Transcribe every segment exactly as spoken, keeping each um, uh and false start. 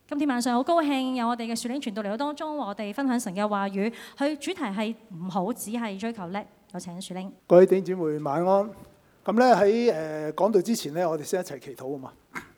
今天晚上好高興有我哋嘅樹嶺傳道嚟到當中，和我哋分享神嘅話語。佢主題係唔好只係追求叻。有請樹嶺。 各位弟兄姊妹晚安。咁咧喺誒講道之前咧，我哋先一齊祈禱啊嘛。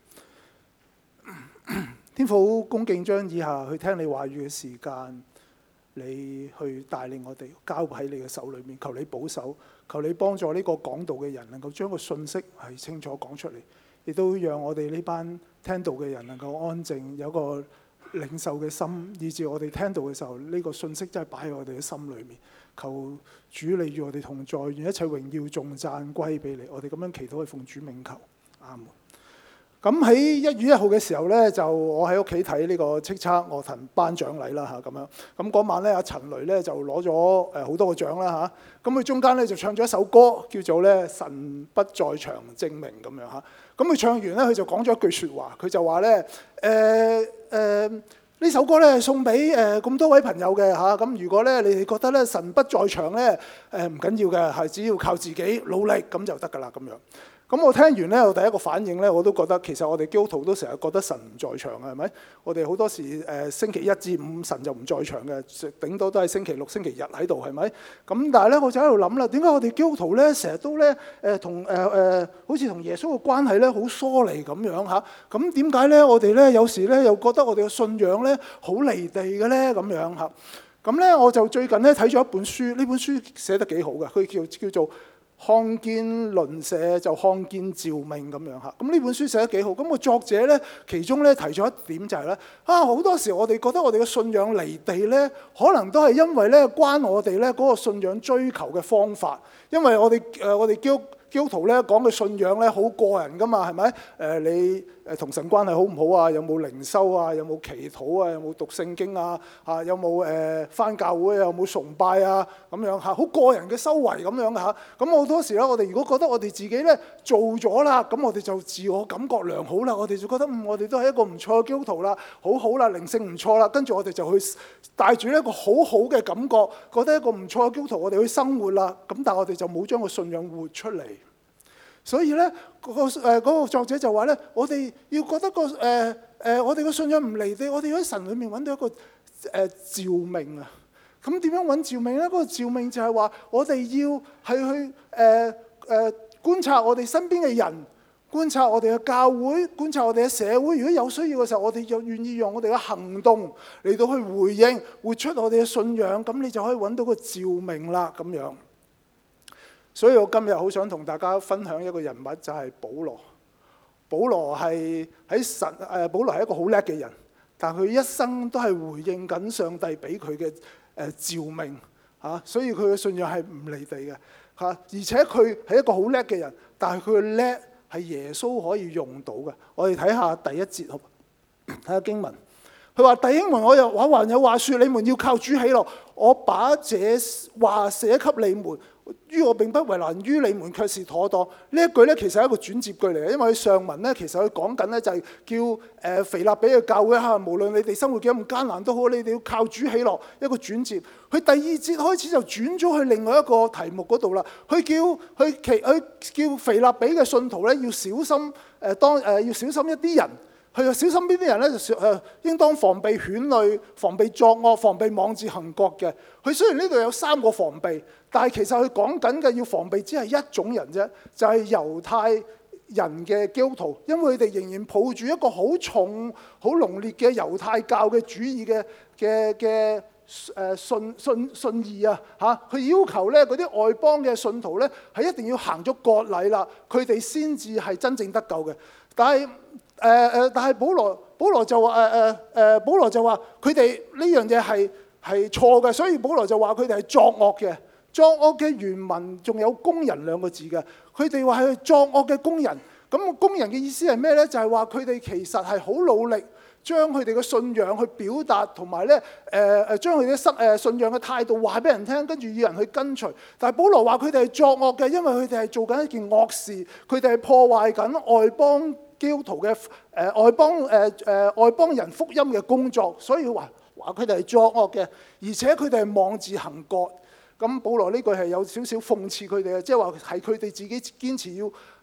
天父，恭敬將以下去聽你話語嘅時間，你去帶領我哋交喺你嘅手裏面，求你保守，求你幫助呢個講道嘅人能夠將個信息係清楚講出嚟，亦都讓我哋呢班聽道嘅人能夠安靜，有個領受嘅心，以至我哋聽到嘅時候，呢個信息真係擺喺我哋嘅心裏面。求主你與我哋同在，願一切榮耀頌讚歸俾你。我哋咁樣祈禱係奉主名求，阿門。咁喺一月一號嘅時候咧，就我喺屋企睇呢個叱咤樂壇頒獎禮啦嚇咁樣。咁嗰晚咧，阿陳雷咧就攞咗誒好多個獎啦嚇。咁佢中間咧就唱咗一首歌，叫做咧神不在場證明咁樣嚇。咁佢唱完咧，佢就講咗一句説話，佢就話咧誒誒呢首歌咧送俾誒咁多位朋友嘅嚇。咁如果咧你哋覺得咧神不在場咧誒唔緊要嘅，係只要靠自己努力咁就得㗎啦咁樣。咁我聽完咧，我第一個反應咧，我都覺得其實我哋基督徒都成日覺得神唔在場嘅，係咪？我哋好多時誒、呃、星期一至五神就唔在場嘅，頂多都係星期六、星期日喺度，係咪？咁但係咧，我就喺度諗啦，點解我哋基督徒咧成日都咧誒同誒誒好似同耶穌嘅關係咧好疏離咁樣嚇？咁點解咧我哋咧有時咧又覺得我哋嘅信仰咧好離地嘅咧咁樣嚇？咁咧我就最近咧睇咗一本書，呢本書寫得幾好嘅，佢叫叫做看見鄰舍就看見召命咁樣嚇，咁呢本書寫得幾好。咁個作者咧，其中咧提咗一點就係咧，啊好多時我哋覺得我哋嘅信仰離地咧，可能都係因為咧關我哋咧嗰個信仰追求嘅方法，因為我哋誒我哋基督基督徒咧講嘅信仰咧好個人噶嘛，係咪？誒你誒同神關係好唔好啊？有冇靈修啊？有冇祈禱啊？有冇讀聖經啊？嚇有冇誒返教會啊？有冇崇拜啊？咁樣嚇，好個人嘅修為咁樣嚇。咁好多時咧，我哋如果覺得我哋自己咧做咗啦，咁我哋就自我感覺良好啦，我哋就覺得嗯我哋都係一個唔錯嘅基督徒啦，好好啦，靈性唔錯啦，跟住我哋就去帶住一個好好嘅感覺，覺得一個唔錯嘅基督徒，我哋去生活啦。咁但係我哋就冇將個信仰活出嚟。所以咧，嗰個誒嗰個作者就話咧，我哋要覺得個誒誒，我哋個信仰唔離地，我哋要喺神裏面揾到一個誒召命啊。咁點樣揾召命咧？嗰個召命就係話，我哋要係去誒誒觀察我哋身邊嘅人，觀察我哋嘅教會，觀察我哋嘅社會。如果有需要嘅時候，我哋就願意用我哋嘅行動嚟到去回應，活出我哋嘅信仰。咁你就可以揾到個召命啦，咁樣。所以我今日好想同大家分享一個人物，就係保羅。保羅係喺神誒，保羅係一個好叻嘅人，但佢一生都係回應緊上帝俾佢嘅誒召命嚇，所以佢嘅信仰係唔離地嘅嚇。而且佢係一個好叻嘅人，但係佢嘅叻係耶穌可以用到嘅。我哋睇下第一節，好睇下經文。佢話：弟兄們，我又話還有話説，你們要靠主喜樂。我把這話寫給你們，於我並不為難，於你們卻是妥當。呢一句咧，其實係一個轉接句嚟嘅，因為上文咧，其實佢講緊咧就係叫誒腓立比嘅教會嚇，無論你哋生活幾咁艱難都好，你哋要靠主喜樂。一個轉接，佢第二節開始就轉咗去另外一個題目嗰度啦。佢叫佢其佢叫腓立比嘅信徒咧要小心誒、呃，當誒、呃、要小心一啲人。佢又小心邊啲人咧？就誒應當防備犬類、防備作惡、防備妄自行國嘅。佢雖然呢度有三個防備，但係其實佢講緊嘅要防備只係一種人啫，就係猶太人嘅基督徒，因為佢哋仍然抱住一個好重、好濃烈嘅猶太教嘅主義嘅嘅嘅誒信信信義啊嚇。佢要求咧嗰啲外邦嘅信徒咧係一定要行咗割禮啦，佢哋先至係真正得救嘅。但係誒誒、呃，但係保羅，保羅就話誒誒誒，保羅就話佢哋呢樣嘢係係錯嘅，所以保羅就話佢哋係作惡嘅。作惡嘅原文仲有工人兩個字嘅，佢哋話係作惡嘅工人。咁工人嘅意思係咩咧？就係話佢哋其實係好努力將佢哋嘅信仰去表達，同埋咧誒誒將佢哋嘅誒信仰嘅態度話俾人聽，跟住要人去跟隨。但係保羅話佢哋係作惡嘅，因為佢哋係做緊一件惡事，佢哋係破壞緊外邦基督徒嘅誒、呃、外邦誒誒、呃、外邦人福音嘅工作，所以話話佢哋係作惡嘅，而且佢哋係妄自行割。咁保羅呢句係有少少諷刺佢哋嘅，即係話係佢哋自己堅持要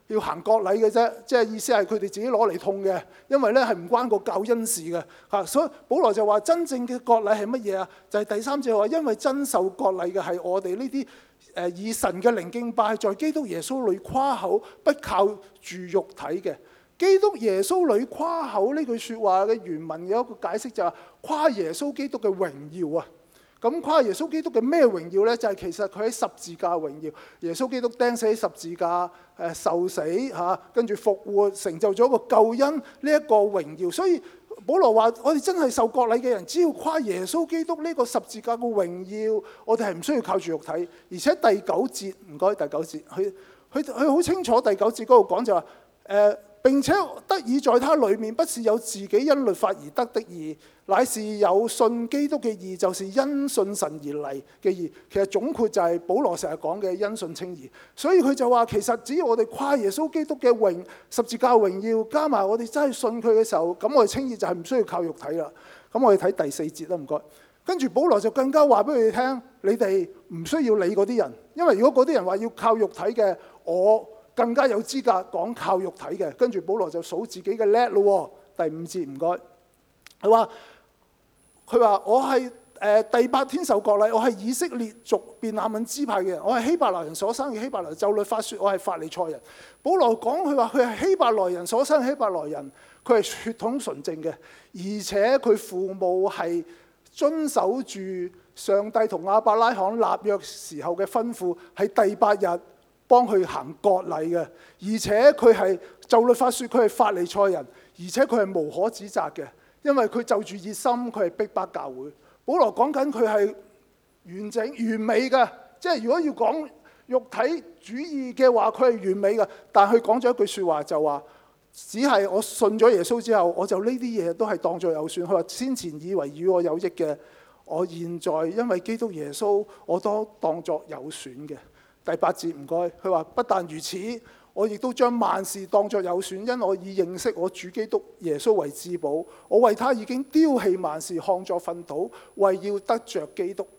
要行割禮嘅啫，即係意思係佢哋自己攞嚟痛嘅，因為咧係唔關個救恩事嘅嚇。所以保羅就話真正嘅割禮係乜嘢啊？就係、是、第三節話，因為真受割禮嘅係我哋呢啲誒以神嘅靈敬拜，在基督耶穌裏誇口，不靠住肉體嘅。基督耶穌裏誇口呢句説話嘅原文有一個解釋就係誇耶穌基督嘅榮耀啊！咁誇耶穌基督嘅咩榮耀呢？就係、是、其實佢喺十字架榮耀，耶穌基督釘死喺十字架，誒受死嚇，跟住復活，成就咗個救恩呢一個榮耀。所以保羅話：我哋真係受割禮嘅人，只要誇耶穌基督呢個十字架嘅榮耀，我哋係唔需要靠住肉體。而且第九節，唔該第九節，佢佢佢好清楚第九節嗰度講就話誒。呃並且得以在他裏面，不是有自己因律法而得的義，乃是有信基督嘅義，就是因信神而嚟嘅義。其實總括就係保羅成日講嘅因信稱義。所以佢就話，其實只要我哋誇耶穌基督嘅榮十字架榮耀，加埋我哋真係信佢嘅時候，咁我哋稱義就係唔需要靠肉體啦。咁我哋睇第四節啦，唔該。跟住保羅就更加話俾佢哋聽，你哋唔需要理嗰啲人，因為如果嗰啲人話要靠肉體嘅，我更加有資格講靠肉體嘅。跟住保羅就數自己嘅叻咯。第五節唔該，佢話佢話我係誒、呃、第八天受割禮，我係以色列族便雅憫支派嘅人，我係希伯來人所生嘅希伯來人，就律法說我係法利賽人。保羅講佢話佢係希伯來人所生嘅希伯來人，佢係血統純正嘅，而且佢父母係遵守住上帝同亞伯拉罕立約時候嘅吩咐，係第八日幫佢行割禮嘅，而且佢係就律法說佢係法利賽人，而且佢係無可指責嘅，因為佢就住熱心，佢係逼迫教會。保羅講緊佢係完整完美嘅，即係如果要講肉體主義嘅話，佢係完美嘅。但係佢講咗一句説話就話，只係我信咗耶穌之後，我就呢啲嘢都係當作有損。佢話先前以為與我有益嘅，我現在因為基督耶穌，我都當作有損嘅。第八節唔該，佢話不但如此，我亦都將萬事當作有損，因我以認識我主基督耶穌為至寶。我為他已經丟棄萬事，看作糞土，為要得着基督。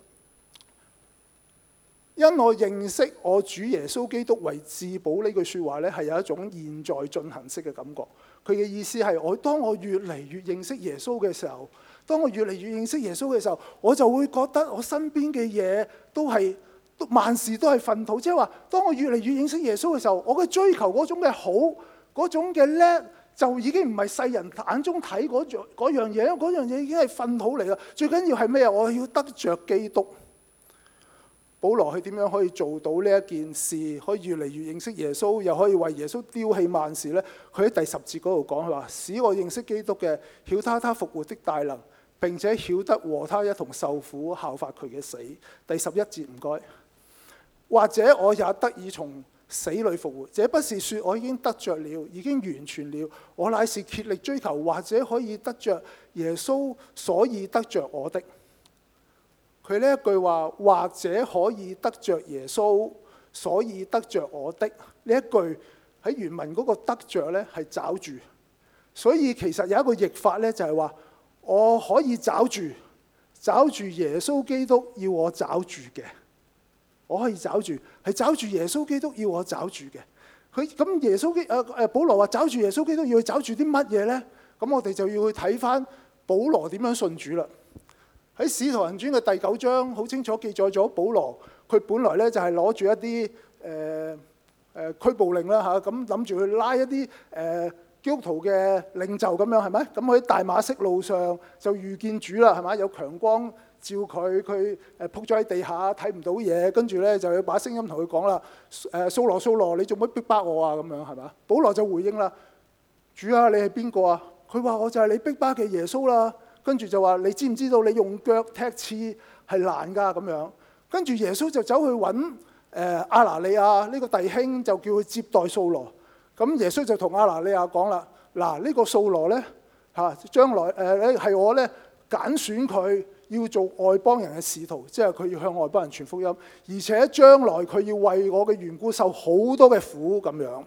因我認識我主耶穌基督為至寶呢句説話呢，係有一種現在進行式嘅感覺。佢嘅意思係我當我越嚟越認識耶穌嘅時候，當我越嚟越認識耶穌嘅時候，我就會覺得我身邊嘅嘢都係。萬事都係糞土，即係話，當我越嚟越認識耶穌嘅時候，我嘅追求嗰種嘅好，嗰種嘅叻，就已經唔係世人眼中睇嗰樣嗰樣嘢，嗰樣嘢已經係糞土嚟啦。最緊要係咩啊？我要得着基督。保羅佢點樣可以做到呢一件事？可以越嚟越認識耶穌，又可以為耶穌丟棄萬事呢？佢喺第十節嗰度講，佢話：使我認識基督嘅，曉他他復活的大能，並且曉得和他一同受苦，效法佢嘅死。第十一節唔該。或者我也得以從死裏復活，這不是說我已經得着了，已經完全了，我乃是竭力追求，或者可以得着耶穌，所以得着我的。佢呢一句話，或者可以得着耶穌，所以得着我的，呢一句喺原文嗰個得着呢係抓住，所以其實有一個譯法呢，就係話我可以抓住，抓住耶穌基督要我抓住嘅。我可以找住，係找住耶穌基督要我找住嘅。佢咁耶穌基誒誒，保羅話找住耶穌基督要去找住啲乜嘢咧？咁我哋就要去睇翻保羅點樣信主啦。喺《使徒行傳》嘅第九章好清楚記載咗保羅，佢本來咧就係攞住一啲誒誒拘捕令啦嚇，咁諗住去拉一啲誒、呃、基督徒嘅領袖咁樣係咪？咁喺大馬色路上就遇見主啦係咪？有強光照佢，佢誒仆咗喺地下睇唔到嘢，跟住咧就有把聲音同佢講啦：誒掃羅掃羅，你做乜逼迫我啊？咁樣係嘛？保羅就回應啦：主啊，你係邊個啊？佢話我就係你逼迫嘅耶穌啦。跟住就話：你知唔知道你用腳踢刺係難㗎？咁樣跟住耶穌就走去揾誒亞拿尼亞呢個弟兄，就叫佢接待掃羅。咁耶穌就同亞拿尼亞講啦：嗱，呢個掃羅咧嚇，將來誒咧係我咧揀選佢。要做外邦人嘅使徒，即係佢要向外邦人傳福音，而且將來佢要為我嘅緣故受好多嘅苦咁樣。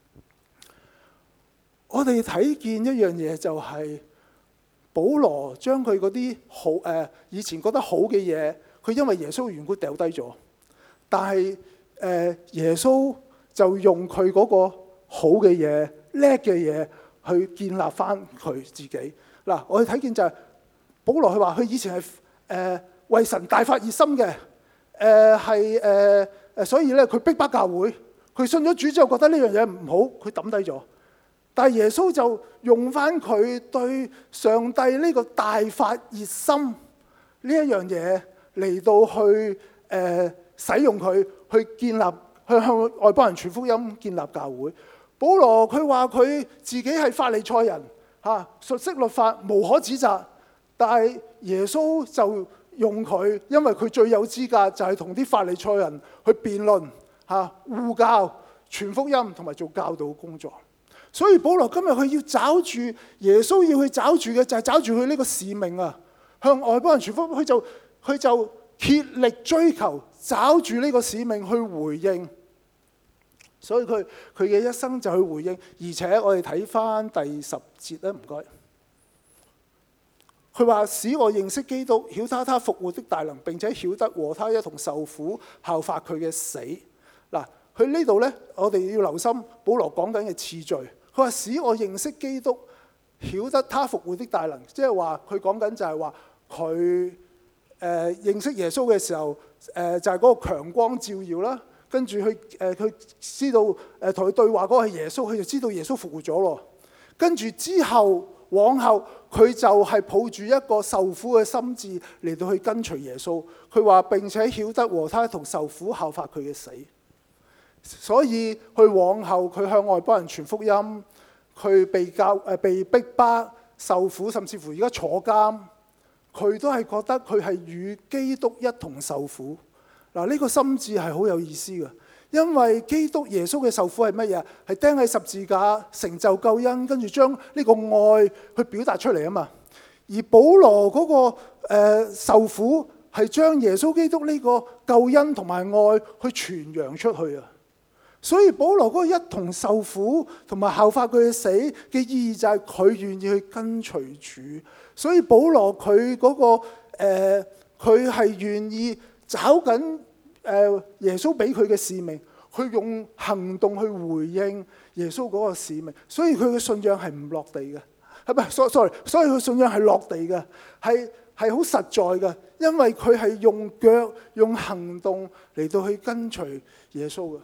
我哋睇見一樣嘢就係、是、保羅將佢嗰啲好誒、呃、以前覺得好嘅嘢，佢因為耶穌嘅緣故掉低咗，但係誒、呃、耶穌就用佢嗰個好嘅嘢、叻嘅嘢去建立翻佢自己。嗱，我哋睇見就係、是、保羅佢話佢以前係誒、呃、為神大發熱心嘅，誒係誒誒，所以咧佢逼迫教會，佢信咗主之後覺得呢樣嘢唔好，佢抌低咗。但係耶穌就用翻佢對上帝呢個大發熱心呢一樣嘢嚟到去誒、呃、使用佢去建立，去向外邦人傳福音，建立教會。保羅佢話佢自己係法利賽人嚇，熟悉律法，無可指責。但係耶穌就用佢，因為佢最有資格就係同啲法利賽人去辯論嚇、護教、傳福音同埋做教導工作。所以保羅今日佢要找住耶穌要去找住嘅就係找住佢呢個使命啊，向外邦人傳福音，佢就佢就竭力追求找住呢個使命去回應。所以佢佢嘅一生就去回應。而且我哋睇翻第十節咧，唔該。佢話使我認識基督，曉他他復活的大能，並且曉得和他一同受苦，效法佢嘅死。嗱，佢呢度咧，我哋要留心保羅講緊嘅次序。佢話使我認識基督，曉得他復活的大能，即係話佢講緊就係話佢誒認識耶穌嘅時候，誒、呃、就係、是、嗰個強光照耀啦。跟住佢誒佢知道誒同佢對話嗰個係耶穌，佢就知道耶穌復活咗咯。跟住之後往後，佢就係抱住一個受苦嘅心志嚟到去跟隨耶穌。佢話並且曉得和他同受苦，效法佢嘅死。所以佢往後佢向外邦人傳福音，佢被教誒被逼迫、受苦，甚至乎而家坐監，佢都係覺得佢係與基督一同受苦。嗱，呢個心志係好有意思嘅，因為基督耶穌嘅受苦係乜嘢？係釘喺十字架成就救恩，跟住將呢個愛去表達出嚟啊嘛。而保羅嗰、那個、呃、受苦係將耶穌基督呢個救恩同埋愛去傳揚出去啊。所以保羅嗰個一同受苦同埋效法佢嘅死嘅意義就係佢願意去跟隨主。所以保羅佢嗰、那個佢係、呃、願意找緊誒耶穌俾佢嘅使命，去用行動去回應耶穌嗰個使命。所以佢嘅信仰係唔落地嘅，係咪？sorry，所以佢信仰係落地嘅，係係好實在嘅，因為佢係用腳用行動嚟到去跟隨耶穌嘅。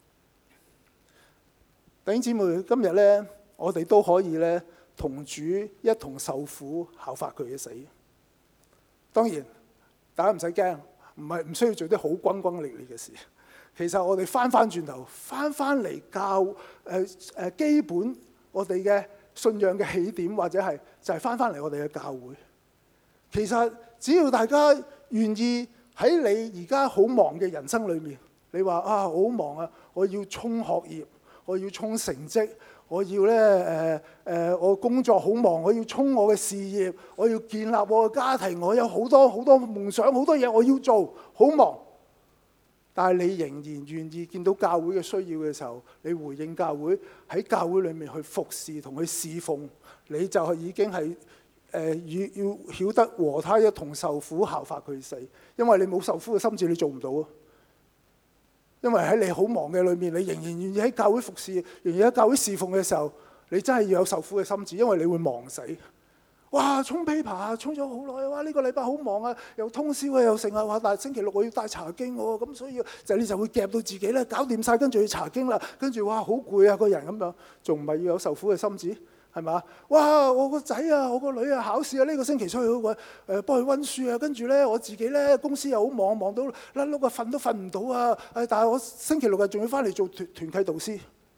弟兄姊妹，今日咧，我哋都可以咧同主一同受苦，效法佢嘅死。當然，大家唔使驚，唔係唔需要做啲好轟轟烈烈嘅事。其實我哋翻翻轉頭，翻翻嚟教誒誒、呃、基本我哋嘅信仰嘅起點，或者係就係翻翻嚟我哋嘅教會。其實只要大家願意喺你而家好忙嘅人生裏面，你話啊，我好忙啊，我要衝學業。我要衝成績，我要咧誒誒，我工作好忙，我要衝我嘅事業，我要建立我嘅家庭，我有好多好多夢想，好多嘢我要做，好忙。但係你仍然願意見到教會嘅需要嘅時候，你回應教會，喺教會裏面去服侍同去侍奉，你就係已經係誒、呃、要要曉得和他一同受苦，效法佢死。因為你冇受苦嘅心志，你做唔到啊。因為喺你好忙嘅裏面，你仍然願意喺教會服侍，仍然喺教會侍奉嘅時候，你真係要有受苦嘅心志，因為你會忙死。哇！衝 paper 啊，衝咗好耐，哇！呢、這個禮拜好忙啊，又通宵啊，又成啊，話但係星期六我要帶查經喎，咁所以就你就會夾到自己咧，搞掂晒，跟住去查經啦，跟住哇好攰啊個人咁樣，仲唔係要有受苦嘅心志？係嘛？哇！我個仔啊，我個女啊，考試啊，呢、這個星期出去嗰個誒幫佢溫書啊，跟住咧我自己咧公司又好忙，忙到甩碌啊，瞓都瞓唔到啊！誒，但係我星期六日仲要翻嚟做團團契導師。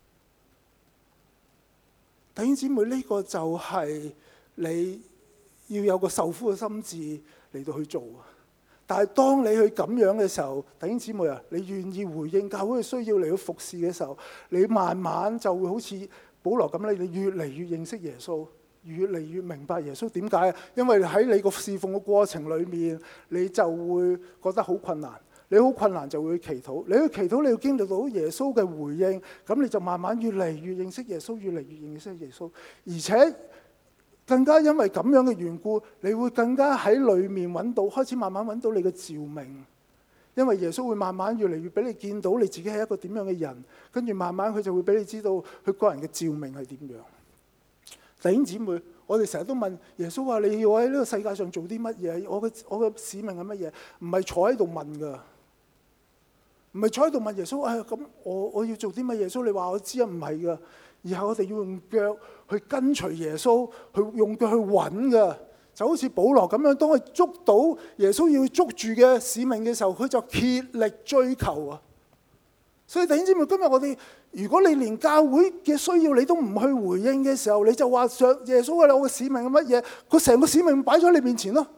弟兄姊妹，呢、這個就係你要有個受苦嘅心志嚟到去做啊！但係當你去咁樣嘅時候，弟兄姊妹啊，你願意回應教會嘅需要嚟到服侍嘅時候，你慢慢就會好似保羅咁咧，你越嚟越認識耶穌，越嚟越明白耶穌點解啊？因為喺你個侍奉嘅過程裏面，你就會覺得好困難。你好困難就會祈禱，你去祈禱，你要經歷到耶穌嘅回應，咁你就慢慢越嚟越認識耶穌，越嚟越認識耶穌。而且更加因為咁樣嘅緣故，你會更加喺裏面揾到，開始慢慢揾到你嘅召命。 因為耶穌會慢慢越嚟越俾你見到你自己係一個點樣嘅人，跟住慢慢佢就會俾你知道佢個人嘅召命係點樣。弟兄姊妹，我哋成日都問耶穌話：你要我喺呢個世界上做啲乜嘢？我嘅我嘅使命係乜嘢？唔係坐喺度問噶，唔係坐喺度問耶穌。哎呀，咁我我要做啲乜？耶穌你話我知啊，唔係噶，而係我哋要用腳去跟隨耶穌，去用腳去揾噶。就好似保羅咁樣，當佢捉到耶穌要捉住嘅使命嘅時候，佢就竭力追求啊！所以弟兄姊妹，今日我哋，如果你連教會嘅需要你都唔去回應嘅時候，你就話上耶穌嘅我嘅使命係乜嘢？佢成個使命擺咗喺你面前咯。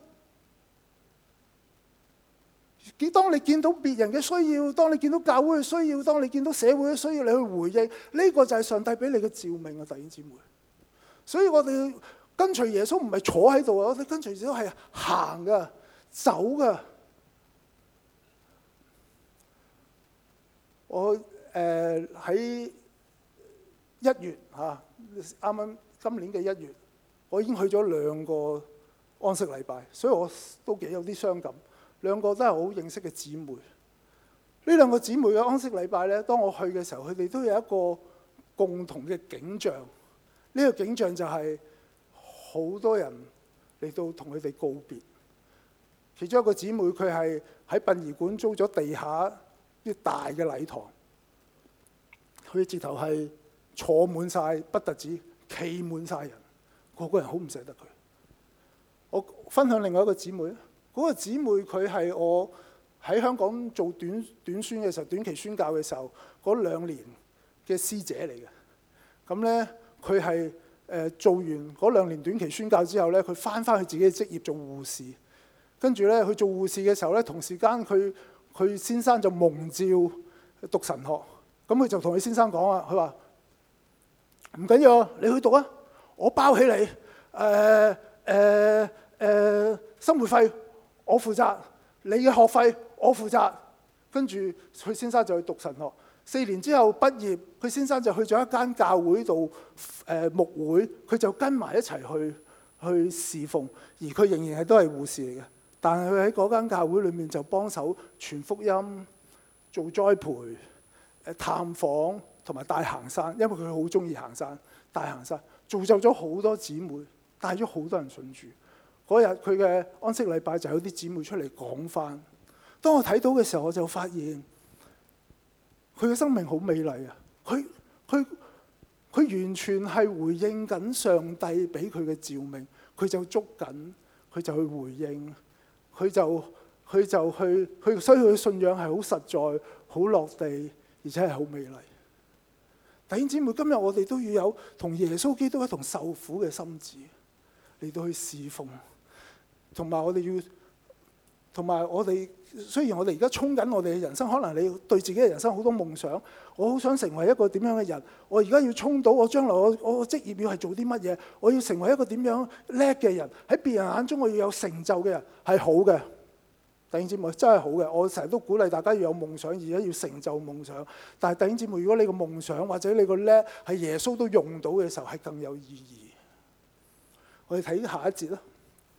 當你見到別人嘅需要，當你見到教會嘅需要，當你見到社會嘅需要，你去回應，呢個就係上帝俾你嘅召命啊！弟兄姊妹，所以我哋跟隨耶穌唔係坐喺度啊！我哋跟隨耶穌係行噶、走噶。我誒喺一月嚇，啱啱今年嘅一月，我已經去咗兩個安息禮拜，所以我都幾有啲傷感。兩個都係好認識嘅姊妹。呢兩個姊妹嘅安息禮拜咧，當我去嘅時候，佢哋都有一個共同嘅景象。呢個景象就係好多人嚟到同佢哋告別。其中一個姊妹佢係喺殯儀館租咗地下啲大嘅禮堂，佢直頭係坐滿晒，不特止企滿晒人，個個人好唔捨得佢。我分享另外一個姊妹，嗰個姊妹佢係我喺香港做短短宣嘅時候，短期宣教嘅時候，嗰兩年嘅師姐嚟嘅。咁咧，佢係誒做完嗰兩年短期宣教之後咧，佢翻返去自己嘅職業做護士。跟住咧，佢做護士嘅時候咧，同時間佢佢先生就蒙召讀神學。咁佢就同佢先生講啊，佢話唔緊要，你去讀啊，我包起你。誒誒誒，生活費我負責，你嘅學費我負責。跟住佢先生就去讀神學。四年之後畢業，佢先生就去咗一間教會度誒牧會，佢就跟埋一齊去去侍奉，而佢仍然係都係護士嚟嘅。但係佢喺嗰間教會裏面就幫手傳福音、做栽培、誒探訪同埋帶行山，因為佢好中意行山，帶行山造就咗好多姊妹，帶咗好多人信主。嗰日佢嘅安息禮拜就有啲姊妹出嚟講返。當我睇到嘅時候，我就發現佢嘅生命好美麗啊！佢佢佢完全係回應緊上帝俾佢嘅召命，佢就捉緊，佢就去回應。佢就佢就去佢，所以佢嘅信仰係好實在、好落地，而且係好美麗。弟兄姊妹，今日我哋都要有同耶穌基督一同受苦嘅心志嚟到去侍奉，同埋我哋要，同埋我哋雖然我哋而家衝緊我哋嘅人生，可能你對自己嘅人生好多夢想，我好想成為一個點樣嘅人，我而家要衝到我將來我我嘅職業要係做啲乜嘢，我要成為一個點樣叻嘅人，喺別人眼中我要有成就嘅人，係好嘅。弟兄姊妹，真係好嘅，我成日都鼓勵大家要有夢想，而家要成就夢想。但係弟兄姊妹，如果你個夢想或者你個叻係耶穌都用到嘅時候，係更有意義。我哋睇下一節啦。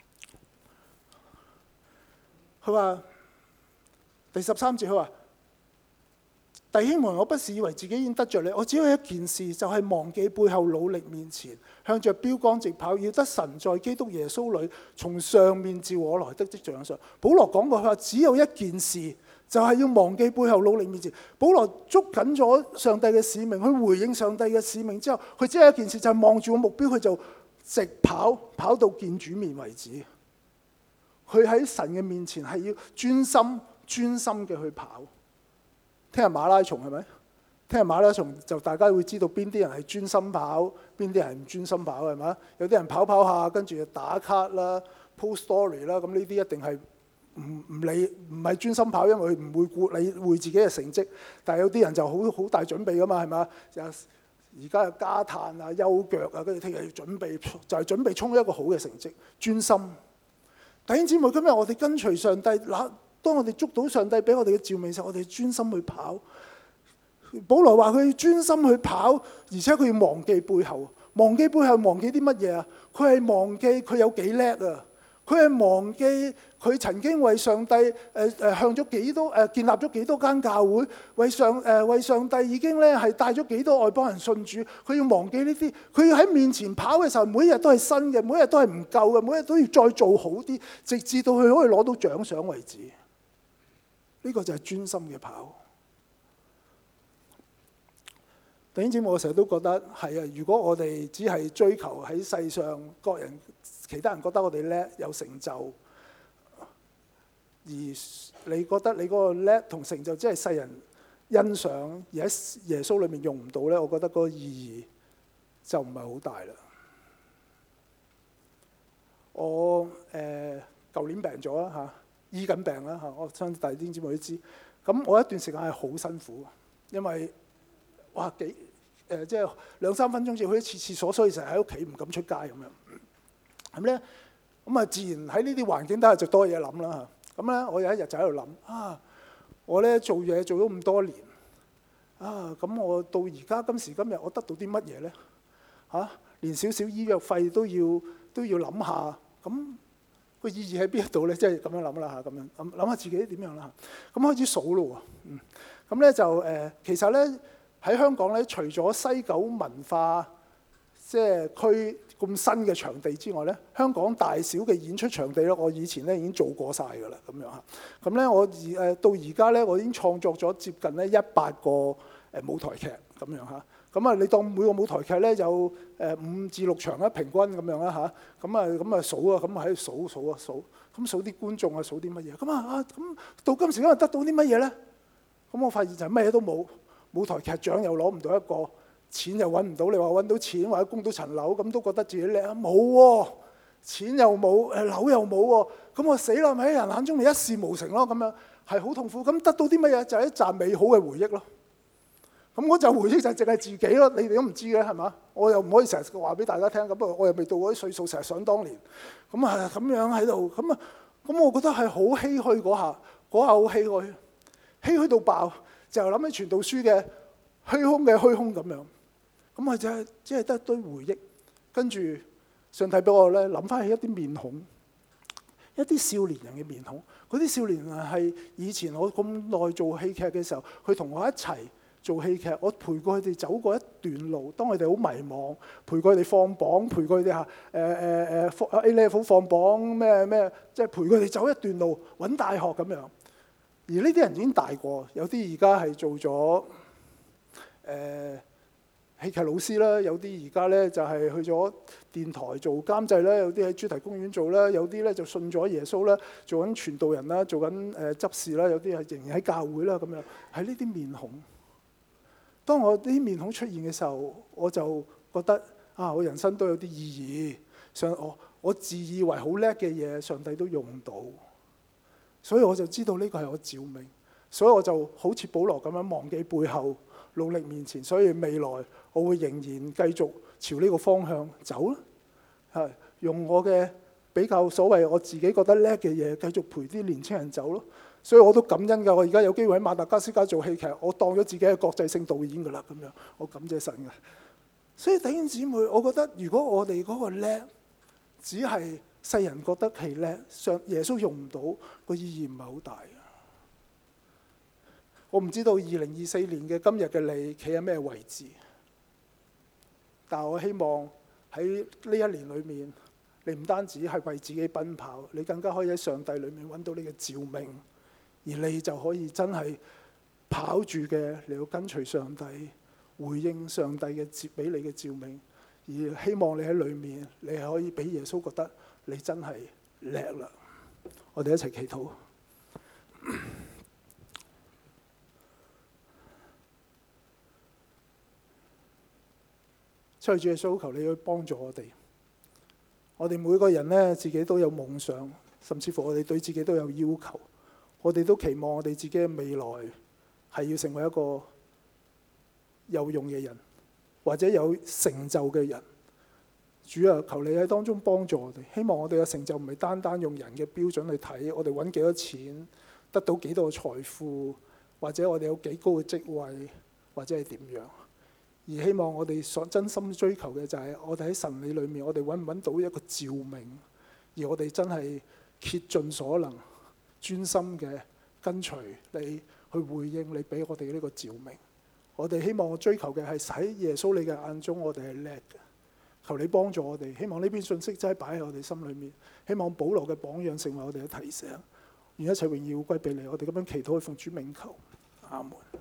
佢話第十三節，佢話弟兄們，我不是以為自己已經得着你，我只有一件事，就係、是、忘記背後，努力面前，向着標竿直跑，要得神在基督耶穌裏從上面召我來得的獎賞。保羅講過，佢話只有一件事，就係、是、要忘記背後，努力面前。保羅捉緊咗上帝嘅使命，去回應上帝嘅使命之後，佢只有一件事，就係望住個目標，佢就直跑，跑到見主面為止。佢喺神嘅面前係要專心、專心嘅去跑。聽日馬拉松係咪？聽日馬拉松就大家會知道邊啲人係專心跑，邊啲人係唔專心跑係咪？有啲人跑跑下，跟住就打卡啦、post story 啦，咁呢啲一定係唔唔理，唔係專心跑，因為佢唔會顧理會自己嘅成績。但係有啲人就好好大準備㗎嘛，係咪？就而家又加碳啊、休腳啊，跟住聽日要準備，就係、是、準備衝一個好嘅成績，專心。弟兄姊妹，今日我哋跟隨上帝，嗱，當我哋捉到上帝俾我哋嘅召命時候，我哋專心去跑。保羅話佢要專心去跑，而且佢要忘記背後，忘記背後，忘記啲乜嘢啊？佢係忘記佢有幾叻啊！ 佢係忘記佢曾經為上帝誒誒向咗幾多誒建立咗幾多間教會，為上誒為上帝已經咧係帶咗幾多外邦人信主。佢要忘記呢啲，佢要喺面前跑嘅時候，每一日都係新嘅，每一日都係唔夠嘅，每一日都要再做好啲，直至到佢可以攞到獎賞為止。呢個就係專心嘅跑。弟兄姊妹，我成日都覺得係啊！如果我哋只係追求喺世上各人、其他人覺得我哋叻有成就，而你覺得你嗰個叻同成就只係世人欣賞，而喺耶穌裏面用唔到咧，我覺得嗰個意義就唔係好大啦。我誒舊、呃、年病咗啦嚇，醫緊病啦嚇，我相信弟兄姊妹都知。咁我一段時間係好辛苦，因為哇幾〜誒、呃、即係兩三分鐘就去一次廁所，所以成日喺屋企唔敢出街咁樣。咁咧，咁啊自然喺呢啲環境底下就多嘢諗啦嚇。咁咧，我有一日就喺度諗啊，我咧做嘢做咗咁多年啊，咁我到而家今時今日，我得到啲乜嘢咧？嚇、啊，連少少醫藥費都要都要諗下，咁個意義喺邊一度咧？即係咁樣諗啦嚇，咁樣諗諗下自己點樣啦嚇。咁開始數咯喎，嗯，咁咧就誒、呃，其實咧。喺香港咧，除咗西九文化即係區咁新嘅場地之外咧，香港大小嘅演出場地咧，我以前咧已經做過晒㗎啦，咁樣嚇。咁咧我而誒到而家咧，我已經創作咗接近咧一百個誒舞台劇咁樣嚇。咁啊，你當每個舞台劇咧有誒五至六場啦，平均咁樣啦嚇。咁啊咁啊數啊，咁啊喺度數數啊數，咁數啲觀眾啊，數啲乜嘢？咁啊啊咁到今時今日得到啲乜嘢咧？咁我發現就係乜嘢都冇。舞台劇獎又攞唔到一個，錢又揾唔到。你話揾到錢或者供到層樓，咁都覺得自己叻啊？冇喎，錢又冇，誒樓又冇喎。咁我死啦！咪喺人眼中你一事無成咯，咁樣係好痛苦。咁得到啲乜嘢？就係一紮美好嘅回憶咯。咁嗰紮回憶就淨係自己咯。你哋都唔知嘅係嘛？我又唔可以成日話俾大家聽。咁不過我又未到嗰啲歲數，成日想當年。咁啊咁樣喺度，咁啊咁我覺得係好唏噓嗰下，嗰下好唏噓，唏噓到爆。就諗起傳道書嘅虛空嘅虛空咁樣，咁啊就係只係得一堆回憶。跟住上帝俾我咧諗翻起一啲面孔，一啲少年人嘅面孔。嗰啲少年人係以前我咁耐做戲劇嘅時候，佢同我一齊做戲劇，我陪過佢哋走過一段路。當佢哋好迷茫，陪過佢哋放榜，陪過佢哋嚇誒誒誒 A level 放榜咩咩，即係陪佢哋走一段路揾大學咁樣。而呢啲人已經大過，有啲而家係做咗誒、呃、戲劇老師啦，有啲而家咧就係、是、去咗電台做監製啦，有啲喺主題公園做啦，有啲咧就信咗耶穌啦，做緊傳道人啦，做緊誒、呃、執事啦，有啲係仍然喺教會啦咁樣。係呢啲面孔，當我呢啲面孔出現嘅時候，我就覺得啊，我人生都有啲意義。上我我自以為好叻嘅嘢，上帝都用到。所以我就知道呢個係我召命，所以我就好似保羅咁樣忘記背後，努力面前。所以未來我會仍然繼續朝呢個方向走啦，係用我嘅比較所謂我自己覺得叻嘅嘢，繼續陪啲年青人走咯。所以我都感恩㗎。我而家有機會喺馬達加斯加做戲劇，我當咗自己係國際性導演㗎啦。咁樣我感謝神㗎。所以弟兄姊妹，我覺得如果我哋嗰個叻只係世人覺得係叻，上耶穌用唔到，個意義唔係好大。我唔知道二零二四年嘅今日嘅你企喺咩位置，但我希望喺呢一年裏面，你唔單止係為自己奔跑，你更加可以喺上帝裏面揾到你嘅召命，而你就可以真係跑住嘅嚟到跟隨上帝，回應上帝嘅接俾你嘅召命，而希望你喺裏面，你係可以俾耶穌覺得你真係叻啦！我哋一齊祈禱。求主耶穌，求你去幫助我哋。我哋每個人呢，自己都有夢想，甚至乎我哋對自己都有要求。我哋都期望我哋自己嘅未來係要成為一個有用嘅人，或者有成就嘅人。主啊，求你喺當中幫助我哋。希望我哋嘅成就唔係單單用人嘅標準去睇，我哋揾幾多錢，得到幾多財富，或者我哋有幾高嘅職位，或者係點樣。而希望我哋所真心追求嘅就係我哋喺神理裏面，我哋揾唔揾到一個召命， 而我哋真係竭盡所能，專心嘅跟隨你去回應你俾我哋呢個召命。我哋希望追求嘅係喺耶穌你嘅眼中，我哋係叻嘅。求你幫助我哋，希望呢篇信息真係擺喺我哋心裏面。希望保羅嘅榜樣成為我哋嘅提醒。願一切榮耀歸俾你。我哋咁樣祈禱，奉主名求，阿門。